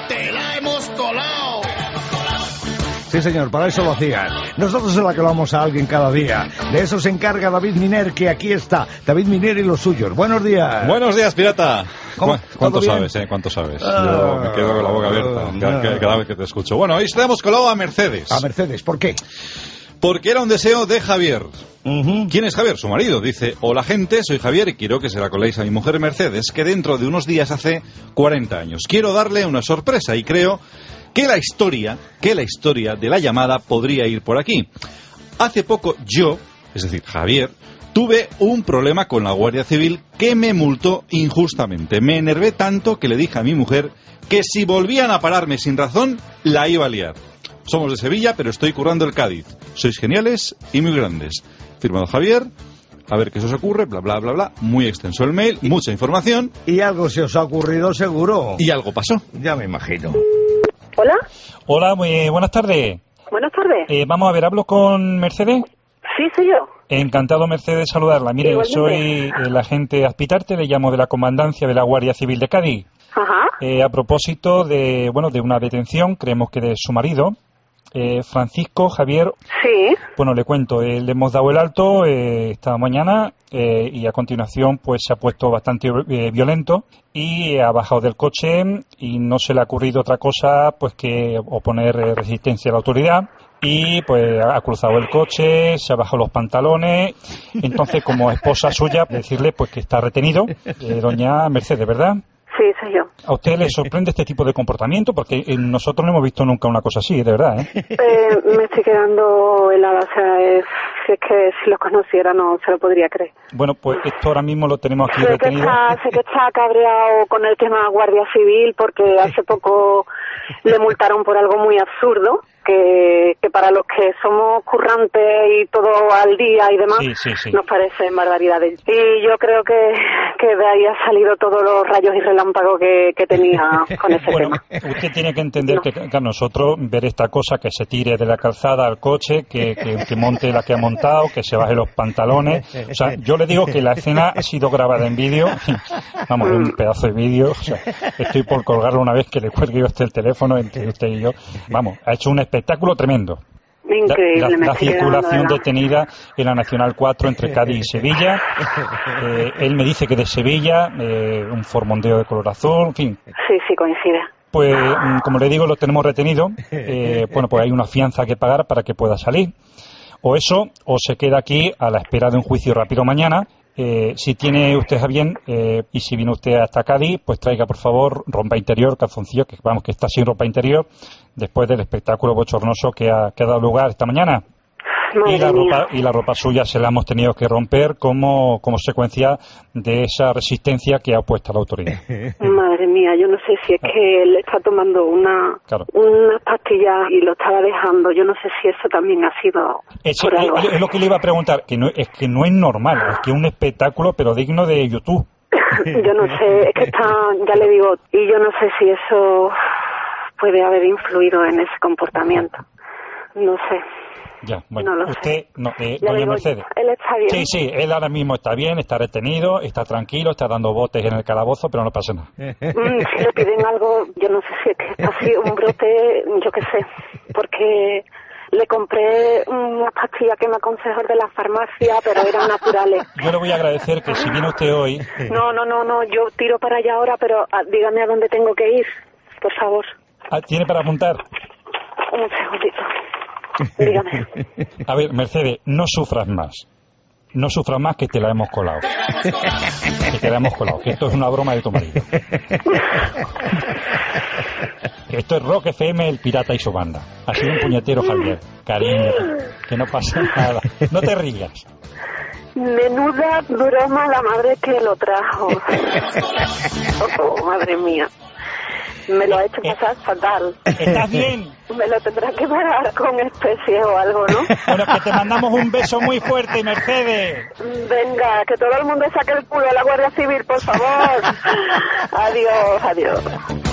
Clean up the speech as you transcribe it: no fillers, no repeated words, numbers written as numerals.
¡Te la hemos colado! Sí, señor, para eso lo hacían. Nosotros se la colamos a alguien cada día. De eso se encarga David Miner, que aquí está. David Miner y los suyos. Buenos días. Buenos días, pirata. ¿Cuánto sabes, ¿Cuánto sabes? Yo me quedo con la boca abierta cada vez que te escucho. Bueno, hoy te hemos colado a Mercedes. A Mercedes, ¿por qué? Porque era un deseo de Javier. ¿Quién es Javier? Su marido. Dice: hola gente, soy Javier y quiero que se la coléis a mi mujer Mercedes, que dentro de unos días hace 40 años. Quiero darle una sorpresa y creo que la historia de la llamada podría ir por aquí. Hace poco yo, es decir, Javier, tuve un problema con la Guardia Civil que me multó injustamente. Me enervé tanto que le dije a mi mujer que si volvían a pararme sin razón, la iba a liar. Somos de Sevilla, pero estoy currando el Cádiz. Sois geniales y muy grandes. Firmado Javier. A ver qué se os ocurre, bla, bla, bla, bla. Muy extenso el mail, mucha información. Y algo se os ha ocurrido seguro. Y algo pasó. Ya me imagino. ¿Hola? Hola, muy buenas tardes. Buenas tardes. Vamos a ver, ¿hablo con Mercedes? Sí, soy yo. Encantado, Mercedes, de saludarla. Mire, igualmente. soy el agente Azpitarte, le llamo de la Comandancia de la Guardia Civil de Cádiz. Ajá. A propósito de una detención, creemos que de su marido, Francisco Javier. Sí. Bueno, le cuento, le hemos dado el alto esta mañana y a continuación pues se ha puesto bastante violento y ha bajado del coche y no se le ha ocurrido otra cosa pues que oponer resistencia a la autoridad. Y pues ha cruzado el coche, se ha bajado los pantalones. Entonces, como esposa suya, decirle pues que está retenido, doña Mercedes, ¿verdad? Sí, soy yo. ¿A usted le sorprende este tipo de comportamiento? Porque nosotros no hemos visto nunca una cosa así, de verdad, ¿eh? Me estoy quedando helada, o sea, si es que si lo conociera no se lo podría creer. Bueno, pues esto ahora mismo lo tenemos aquí Sé retenido. que está cabreado con el tema Guardia Civil porque hace poco le multaron por algo muy absurdo, que para los que somos currantes y todo al día y demás, sí. nos parecen barbaridades. Y yo creo que de ahí ha salido todos los rayos y relámpagos que tenía con ese tema. Usted tiene que entender que a nosotros ver esta cosa, que se tire de la calzada al coche, que monte la que ha montado, que se baje los pantalones. O sea, yo le digo que la escena ha sido grabada en vídeo. Vamos, un pedazo de vídeo. O sea, estoy por colgarlo una vez que le cuelgue yo el teléfono entre usted y yo. Vamos, ha hecho un espectáculo tremendo. Increíble, la circulación detenida en la Nacional 4 entre Cádiz y Sevilla. Él me dice que de Sevilla, un formondeo de color azul, en fin. Sí, coincide. Pues, como le digo, lo tenemos retenido. Pues hay una fianza que pagar para que pueda salir. O eso, o se queda aquí a la espera de un juicio rápido mañana. Si tiene usted a bien, y si viene usted hasta Cádiz, pues traiga, por favor, ropa interior, calzoncillo, que vamos, que está sin ropa interior, después del espectáculo bochornoso que ha dado lugar esta mañana. Y la ropa suya se la hemos tenido que romper como consecuencia de esa resistencia que ha opuesto la autoridad. Madre mía, yo no sé si es que él está tomando una pastilla y lo estaba dejando. Yo no sé si eso también ha sido por algo. Es lo que le iba a preguntar, que no es normal, es que es un espectáculo pero digno de YouTube. Yo no sé, es que está, ya le digo, y yo no sé si eso puede haber influido en ese comportamiento. No sé. Ya, bueno, no lo usted, sé. Doña Mercedes. Él está bien. Sí, él ahora mismo está bien, está retenido, está tranquilo, está dando botes en el calabozo, pero no pasa nada. Si le piden algo, yo no sé si es que está así, un brote, yo qué sé, porque le compré unas pastillas que me aconsejó de la farmacia, pero eran naturales. Yo le voy a agradecer que si viene usted hoy... No, yo tiro para allá ahora, pero dígame a dónde tengo que ir, por favor. ¿Tiene para apuntar? Un segundito. Dígame. A ver, Mercedes, no sufras más. No sufras más, que te la hemos colado. Que esto es una broma de tu marido. Esto es Rock FM, el pirata y su banda. Ha sido un puñetero, Javier. Cariño, que no pasa nada. No te rías. Menuda broma la madre que lo trajo. Oh, madre mía. Me lo ha hecho pasar fatal. ¿Estás bien? Me lo tendrá que parar con especie o algo, ¿no? Bueno, que te mandamos un beso muy fuerte, Mercedes. Venga, que todo el mundo saque el culo a la Guardia Civil, por favor. Adiós.